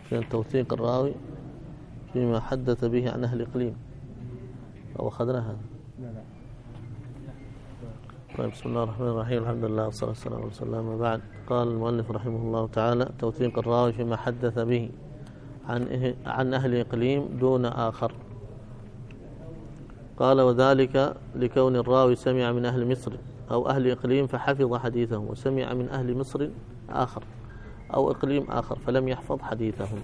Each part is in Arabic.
كان توثيق الراوي فيما حدث به عن أهل إقليم، أو أخذناها. طيب، بسم الله الرحمن الرحيم، الحمد لله والصلاة والسلام على رسول الله. ما بعد، قال المؤلف رحمه الله تعالى: توثيق الراوي فيما حدث به عن أهل إقليم دون آخر. قال: وذلك لكون الراوي سمع من أهل مصر أو أهل إقليم فحفظ حديثه، وسمع من أهل مصر آخر أو إقليم آخر فلم يحفظ حديثهم.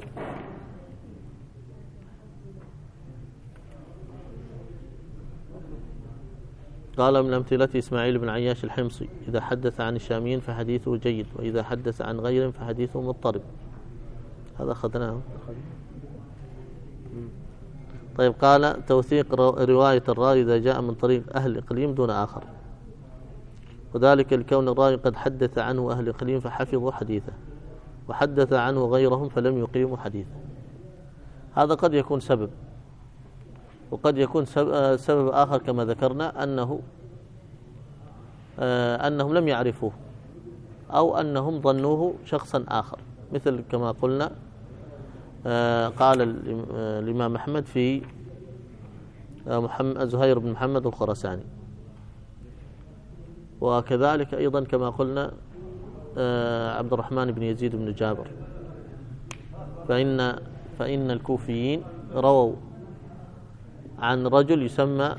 قال: من أمثلة إسماعيل بن عياش الحمصي: إذا حدث عن الشاميين فحديثه جيد، وإذا حدث عن غيرهم فحديثه مضطرب. هذا أخذناه. طيب، قال: توثيق رواية الراوي إذا جاء من طريق أهل إقليم دون آخر، وذلك لكون الراوي قد حدث عنه أهل إقليم فحفظوا حديثه، وحدث عنه غيرهم فلم يقيموا حديثه. هذا قد يكون سبب، وقد يكون سبب آخر كما ذكرنا أنهم لم يعرفوه، أو أنهم ظنوه شخصا آخر، مثل كما قلنا قال الإمام أحمد في زهير بن محمد الخراساني، وكذلك أيضا كما قلنا عبد الرحمن بن يزيد بن جابر، فإن الكوفيين رووا عن رجل يسمى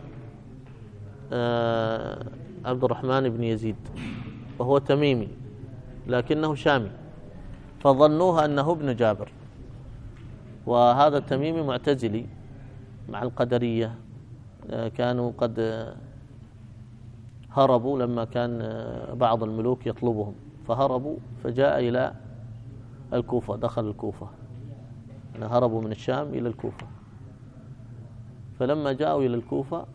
عبد الرحمن بن يزيد، وهو تميمي لكنه شامي، فظنوه أنه ابن جابر. وهذا التميمي معتزلي مع القدرية، كانوا قد هربوا لما كان بعض الملوك يطلبهم، فهربوا فجاء إلى الكوفة، دخل الكوفة، هربوا من الشام إلى الكوفة. فلما جاءوا إلى الكوفة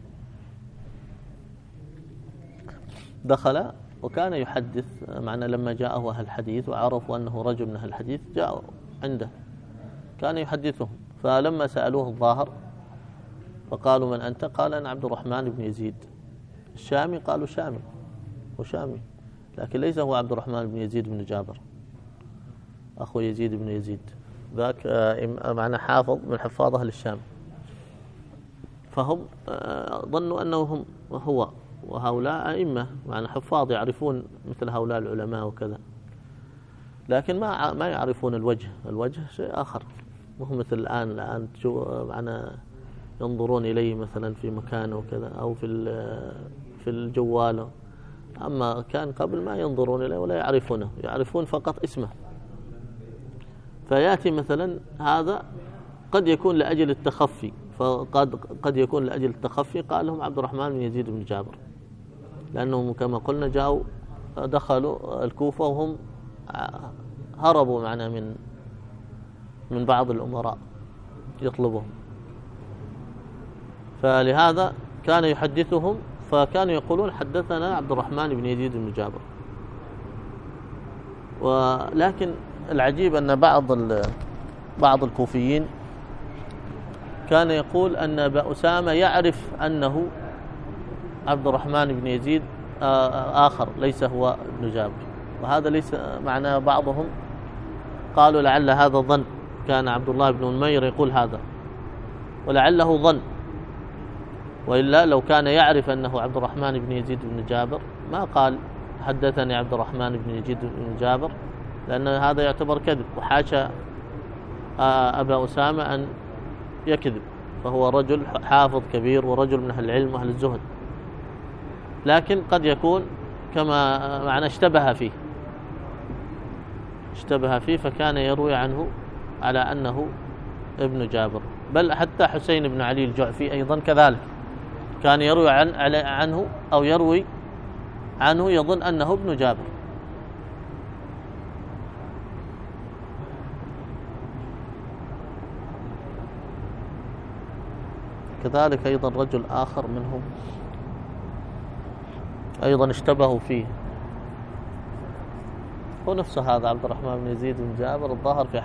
دخل وكان يحدث، معنى لما جاءه أهل الحديث وعرفوا أنه رجل من أهل الحديث جاءوا عنده كان يحدثهم. فلما سألوه الظاهر فقالوا: من أنت؟ قال: أنا عبد الرحمن بن يزيد. الشامي؟ قالوا: شامي، وشامي، لكن ليس هو عبد الرحمن بن يزيد بن جابر أخو يزيد بن يزيد، ذاك معنى حافظ من حفاظ أهل الشام. فهم ظنوا أنه هو، وهؤلاء أئمة معنى حفاظ يعرفون مثل هؤلاء العلماء وكذا، لكن ما يعرفون الوجه شيء آخر، وهم مثل الآن معنى ينظرون إليه مثلا في مكانه وكذا، أو في الجوال. أما كان قبل ما ينظرون إليه ولا يعرفونه، يعرفون فقط اسمه. فيأتي مثلا هذا قد يكون لأجل التخفي، قد يكون لأجل التخفي قال لهم عبد الرحمن بن يزيد بن جابر، لأنهم كما قلنا دخلوا الكوفة وهم هربوا معنا من بعض الأمراء يطلبهم، فلهذا كان يحدثهم، فكانوا يقولون: حدثنا عبد الرحمن بن يزيد بن جابر. ولكن العجيب أن بعض الكوفيين كان يقول أن أبا أسامة يعرف أنه عبد الرحمن بن يزيد آخر ليس هو ابن جابر، وهذا ليس معناه. بعضهم قالوا لعل هذا ظن، كان عبد الله بن نمير يقول هذا، ولعله ظن، وإلا لو كان يعرف أنه عبد الرحمن بن يزيد بن جابر ما قال حدثني عبد الرحمن بن يزيد بن جابر، لأن هذا يعتبر كذب، وحاشا أبا أسامة أن يكذب، فهو رجل حافظ كبير ورجل من أهل العلم وأهل الزهد، لكن قد يكون كما معنى اشتبه فيه فكان يروي عنه على أنه ابن جابر. بل حتى حسين بن علي الجعفي أيضا كذلك كان يروي عنه أو يروي عنه يظن أنه ابن جابر. كذلك أيضا رجل آخر منهم أيضا اشتبهوا فيه، هو نفسه هذا عبد الرحمن بن يزيد بن جابر، الظاهر في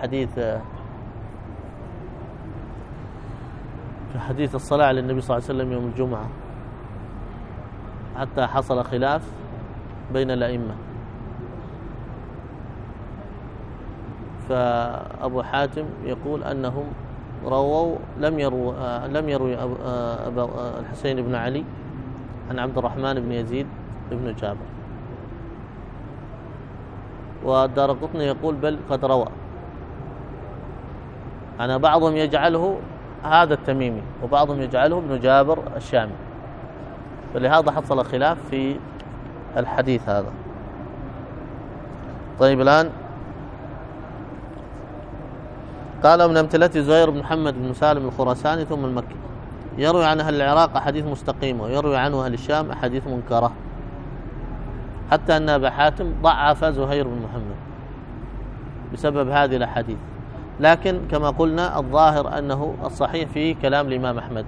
حديث الصلاة على النبي صلى الله عليه وسلم يوم الجمعة، حتى حصل خلاف بين الأئمة، فأبو حاتم يقول أنهم رووا لم يروي الحسين بن علي عن عبد الرحمن بن يزيد بن جابر. والدارقطني يقول بل قد روى. أنا بعضهم يجعله هذا التميمي وبعضهم يجعله ابن جابر الشامي، فلهذا حصل خلاف في الحديث هذا. طيب الآن قال من أمثلة زهير بن محمد بن سالم الخراساني ثم المكي، يروي عن أهل العراق أحاديث مستقيمة ويروي عنه أهل الشام أحاديث منكرة، حتى أن أبا حاتم ضعف زهير بن محمد بسبب هذه الأحاديث. لكن كما قلنا الظاهر أنه الصحيح في كلام الإمام أحمد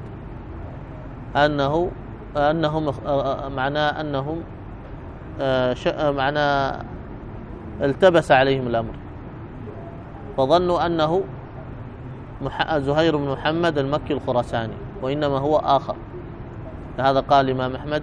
أنهم معناه التبس عليهم الأمر فظنوا أنه زهير بن محمد المكي الخراساني، وإنما هو آخر. لهذا قال الإمام أحمد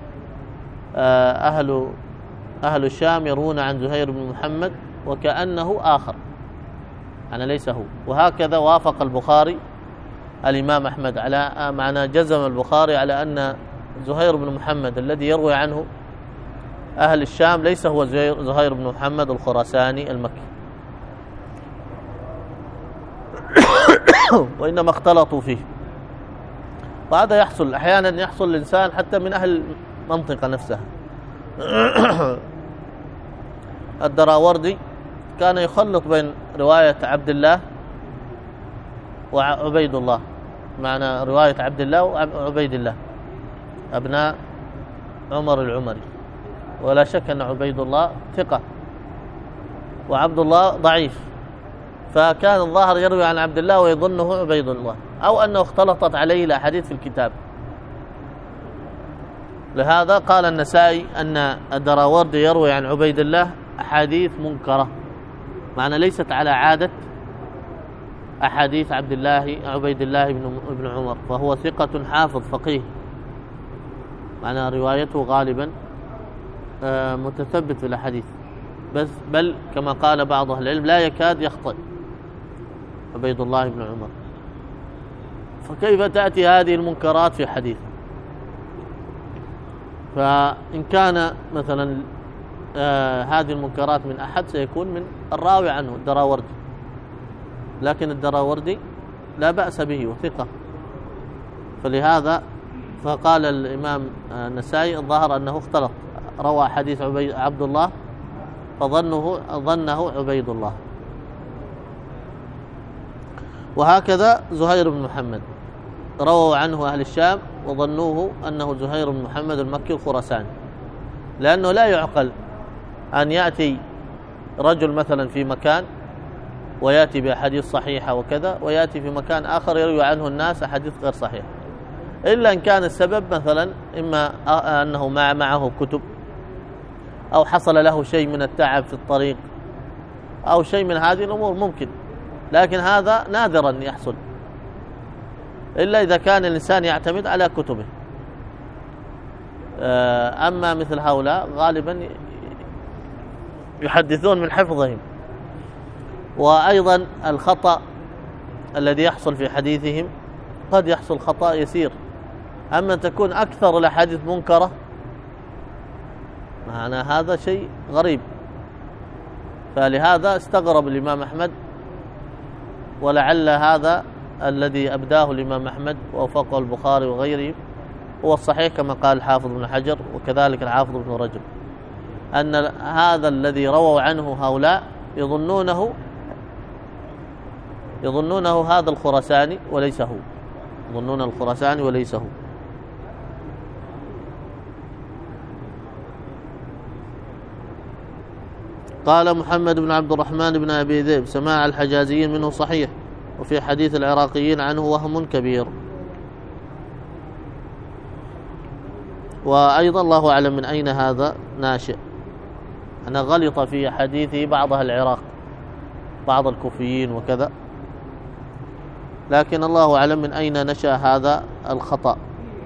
أهل الشام يروون عن زهير بن محمد وكأنه آخر، أنا ليس هو. وهكذا وافق البخاري الإمام أحمد على معنى جزم البخاري على أن زهير بن محمد الذي يروي عنه أهل الشام ليس هو زهير بن محمد الخراساني المكي، وإنما اختلطوا فيه. وهذا يحصل أحيانا، يحصل الإنسان حتى من أهل المنطقة نفسها. الدراوردي كان يخلط بين رواية عبد الله وعبيد الله، معنى رواية عبد الله وعبيد الله أبناء عمر العمري، ولا شك أن عبيد الله ثقة وعبد الله ضعيف، فكان الظاهر يروي عن عبد الله ويظنه عبيد الله، أو أنه اختلطت عليه الأحاديث في الكتاب. لهذا قال النسائي أن الدراوردي يروي عن عبيد الله أحاديث منكرة، معنى ليست على عادة أحاديث عبيد الله بن عمر، فهو ثقة حافظ فقيه، معنى روايته غالبا متثبت في الأحاديث، بل كما قال بعض أهل العلم لا يكاد يخطئ عبيد الله بن عمر. فكيف تأتي هذه المنكرات في حديث؟ فإن كان مثلا هذه المنكرات من أحد سيكون من الراوي عنه الدراوردي، لكن الدراوردي لا بأس به وثقة، فلهذا فقال الإمام النسائي الظاهر أنه اختلط، روى حديث عبد الله ظنه عبيد الله. وهكذا زهير بن محمد رووا عنه أهل الشام وظنوه أنه زهير بن محمد المكي الخراساني، لأنه لا يعقل أن يأتي رجل مثلا في مكان ويأتي بأحاديث صحيحة وكذا، ويأتي في مكان آخر يروي عنه الناس أحاديث غير صحيحة، إلا إن كان السبب مثلا إما أنه معه كتب، أو حصل له شيء من التعب في الطريق، أو شيء من هذه الأمور ممكن، لكن هذا نادرا يحصل، إلا إذا كان الإنسان يعتمد على كتبه. أما مثل هؤلاء غالبا يحدثون من حفظهم. وأيضا الخطأ الذي يحصل في حديثهم قد يحصل خطأ يسير، أما تكون أكثر الأحاديث منكرة، معنى هذا شيء غريب. فلهذا استغرب الإمام أحمد، ولعل هذا الذي أبداه الإمام أحمد ووافقه البخاري وغيره هو الصحيح كما قال الحافظ بن حجر وكذلك الحافظ بن رجب، أن هذا الذي رووا عنه هؤلاء يظنونه هذا الخراساني وليس هو، يظنون الخراساني وليس هو. قال محمد بن عبد الرحمن بن أبي ذئب سماع الحجازيين منه صحيح، وفي حديث العراقيين عنه وهم كبير. وأيضا الله أعلم من أين هذا ناشئ، أنا غلط في حديثه بعض أهل العراق، بعض الكوفيين وكذا، لكن الله أعلم من أين نشأ هذا الخطأ،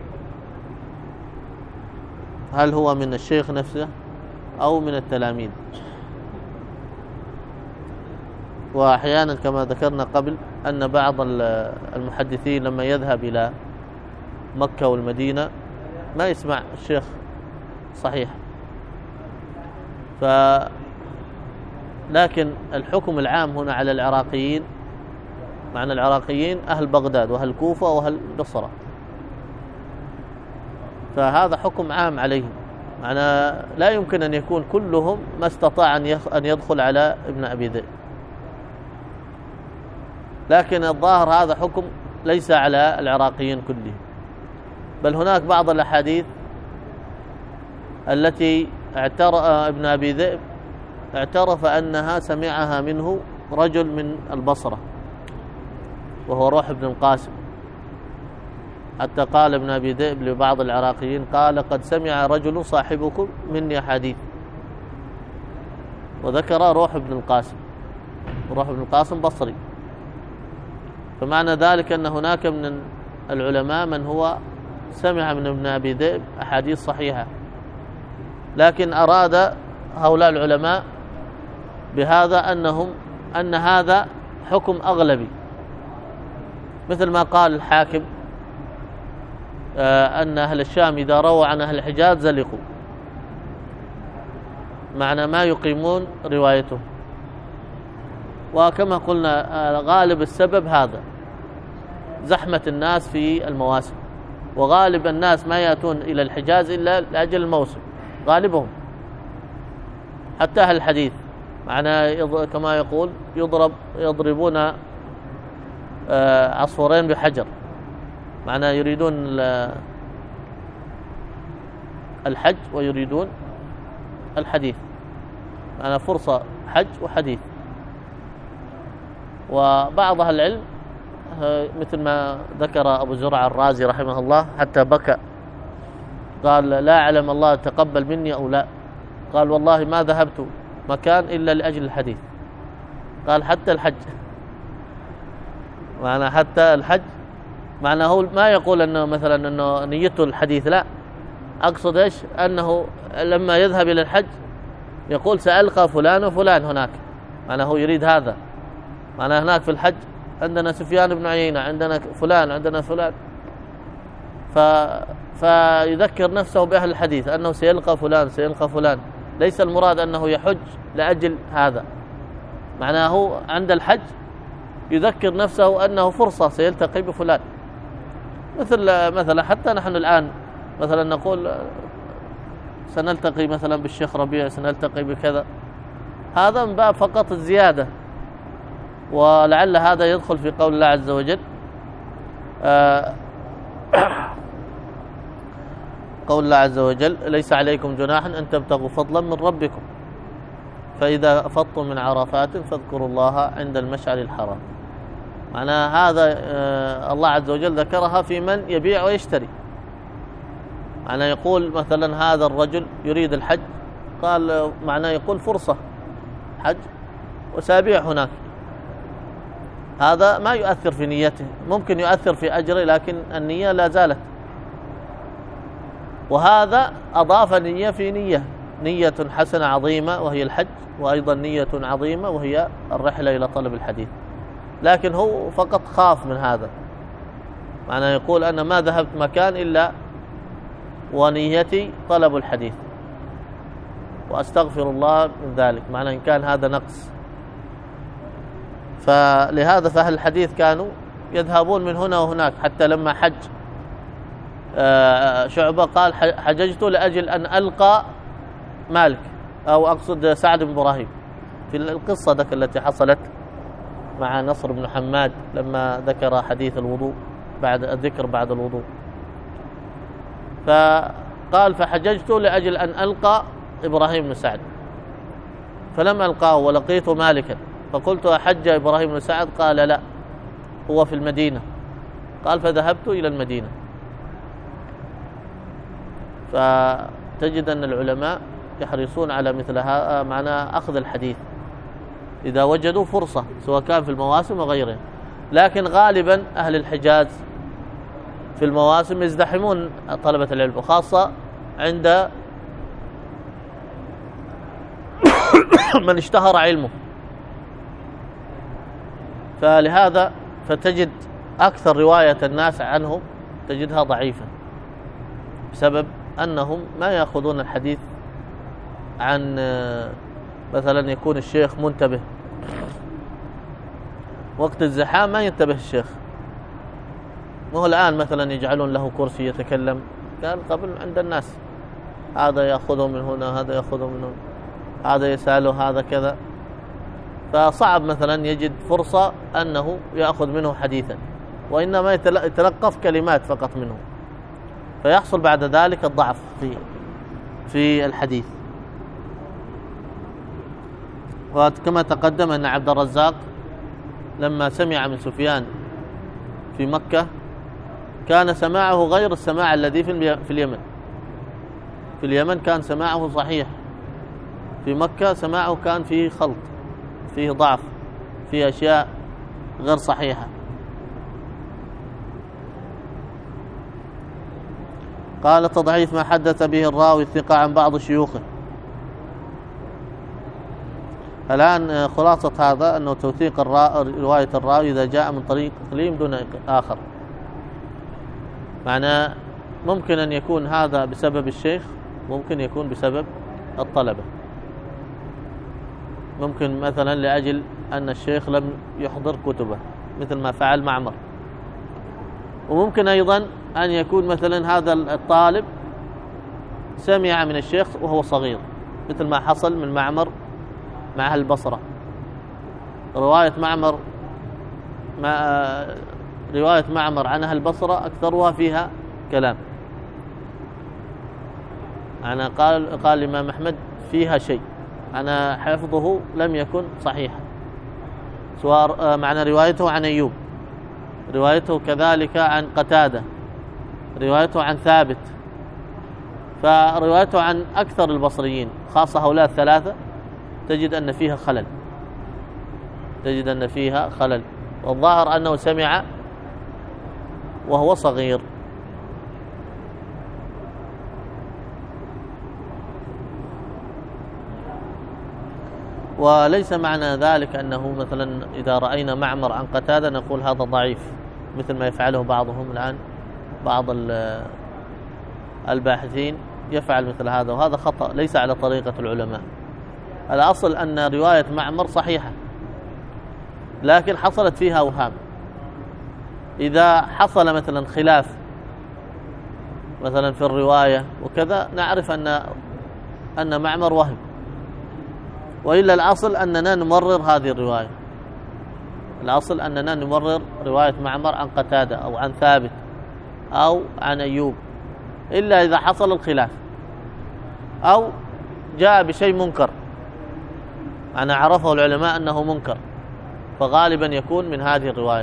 هل هو من الشيخ نفسه أو من التلاميذ. وأحيانا كما ذكرنا قبل أن بعض المحدثين لما يذهب إلى مكة والمدينة ما يسمع الشيخ صحيح. لكن الحكم العام هنا على العراقيين، معنى العراقيين أهل بغداد وأهل الكوفة وأهل البصرة، فهذا حكم عام عليهم، معنى لا يمكن أن يكون كلهم ما استطاع أن يدخل على ابن أبي ذئب. لكن الظاهر هذا حكم ليس على العراقيين كلهم، بل هناك بعض الأحاديث التي ابن أبي ذئب اعترف أنها سمعها منه رجل من البصرة وهو روح بن القاسم، حتى قال ابن أبي ذئب لبعض العراقيين قال قد سمع رجل صاحبكم مني أحاديث، وذكر روح بن القاسم، روح بن القاسم بصري. فمعنى ذلك أن هناك من العلماء من هو سمع من ابن أبي ذئب أحاديث صحيحة، لكن أراد هؤلاء العلماء بهذا أن هذا حكم أغلبي، مثل ما قال الحاكم أن أهل الشام إذا رووا عن أهل الحجاز زلقوا، معنى ما يقيمون روايته. وكما قلنا غالب السبب هذا زحمة الناس في المواسم، وغالب الناس ما يأتون إلى الحجاز إلا لأجل الموسم، غالبهم حتى أهل الحديث، معنى كما يقول يضربون عصفورين بحجر، معنى يريدون الحج ويريدون الحديث، معنى فرصة حج وحديث. وبعض أهل العلم مثل ما ذكر أبو زرع الرازي رحمه الله حتى بكى، قال لا أعلم الله تقبل مني أو لا، قال والله ما ذهبت مكان إلا لأجل الحديث، قال حتى الحج، معنى حتى الحج، معنى هو ما يقول أنه مثلا أنه نيته الحديث، لا، أقصد إيش أنه لما يذهب إلى الحج يقول سألقى فلان وفلان هناك، معنى هو يريد هذا، معنى هناك في الحج عندنا سفيان بن عيينة، عندنا فلان، عندنا فلان، فيذكر نفسه بأهل الحديث أنه سيلقى فلان سيلقى فلان، ليس المراد أنه يحج لأجل هذا، معناه عند الحج يذكر نفسه أنه فرصة سيلتقي بفلان. مثلا حتى نحن الآن مثلا نقول سنلتقي مثلا بالشيخ ربيع، سنلتقي بكذا، هذا من باب فقط الزيادة، ولعل هذا يدخل في قول الله عز وجل قول الله عز وجل ليس عليكم جناح أن تبتغوا فضلا من ربكم فإذا أفضتم من عرفات فاذكروا الله عند المشعر الحرام، معنى هذا الله عز وجل ذكرها في من يبيع ويشتري، معنى يقول مثلا هذا الرجل يريد الحج، قال معنى يقول فرصة حج وسابيع هناك، هذا ما يؤثر في نيته، ممكن يؤثر في أجره لكن النية لا زالت. وهذا أضاف نية في نية حسنة عظيمة وهي الحج، وأيضا نية عظيمة وهي الرحلة إلى طلب الحديث، لكن هو فقط خاف من هذا، معنى يقول أنا ما ذهبت مكان إلا ونيتي طلب الحديث وأستغفر الله من ذلك، معنى إن كان هذا نقص. فلهذا فأهل الحديث كانوا يذهبون من هنا وهناك، حتى لما حج شعبة قال حججت لأجل أن ألقى مالك، أو أقصد سعد بن إبراهيم، في القصة ذاك التي حصلت مع نصر بن حماد لما ذكر حديث الوضوء بعد الذكر بعد الوضوء، فقال فحججت لأجل أن ألقى إبراهيم بن سعد، فلم ألقاه ولقيت مالكا، فقلت أحج إبراهيم بن سعد؟ قال لا، هو في المدينة، قال فذهبت إلى المدينة. فتجد أن العلماء يحرصون على مثل هذا، معنى أخذ الحديث إذا وجدوا فرصة سواء كان في المواسم وغيرها، لكن غالبا أهل الحجاز في المواسم يزدحمون طلبة العلم، وخاصة عند من اشتهر علمه، فلهذا فتجد أكثر رواية الناس عنهم تجدها ضعيفة، بسبب أنهم ما يأخذون الحديث عن مثلا يكون الشيخ منتبه، وقت الزحام ما ينتبه الشيخ. وهو الآن مثلا يجعلون له كرسي يتكلم، كان قبل عند الناس هذا يأخذه من هنا، هذا يأخذه من هنا، هذا يسأله، هذا كذا، فصعب مثلا يجد فرصة أنه يأخذ منه حديثا، وإنما يتلقف كلمات فقط منه، فيحصل بعد ذلك الضعف في الحديث. وكما تقدم أن عبد الرزاق لما سمع من سفيان في مكة كان سماعه غير السماع الذي في اليمن. في اليمن كان سماعه صحيح، في مكة سماعه كان فيه خلط، فيه ضعف، فيه أشياء غير صحيحة. قال تضعيف ما حدث به الراوي الثقة عن بعض شيوخه. الآن خلاصة هذا أنه توثيق رواية الراوي إذا جاء من طريق إقليم دون آخر، معناه ممكن أن يكون هذا بسبب الشيخ، ممكن يكون بسبب الطلبة، ممكن مثلا لأجل أن الشيخ لم يحضر كتبه مثل ما فعل معمر، وممكن أيضا أن يكون مثلا هذا الطالب سمع من الشيخ وهو صغير، مثل ما حصل من معمر مع أهل البصرة. رواية معمر عن أهل البصرة أكثرها فيها كلام، أنا قال الإمام أحمد فيها شيء، أنا حفظه لم يكن صحيحا، سواء معنى روايته عن أيوب، روايته كذلك عن قتادة، روايته عن ثابت، فروايته عن أكثر البصريين خاصة هؤلاء الثلاثة تجد أن فيها خلل، والظاهر أنه سمع وهو صغير. وليس معنى ذلك أنه مثلا إذا رأينا معمر عن قتادة نقول هذا ضعيف، مثل ما يفعله بعضهم الآن، بعض الباحثين يفعل مثل هذا، وهذا خطأ ليس على طريقة العلماء. الأصل أن رواية معمر صحيحة، لكن حصلت فيها أوهام. إذا حصل مثلا خلاف مثلا في الرواية وكذا نعرف أن معمر وهم، وإلا الأصل أننا نمرر هذه الرواية، الأصل أننا نمرر رواية معمر عن قتادة أو عن ثابت أو عن أيوب، إلا إذا حصل الخلاف أو جاء بشيء منكر، أنا عرفه العلماء أنه منكر، فغالبا يكون من هذه الرواية.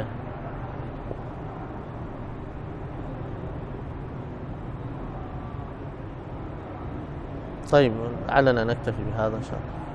طيب علنا نكتفي بهذا إن شاء الله.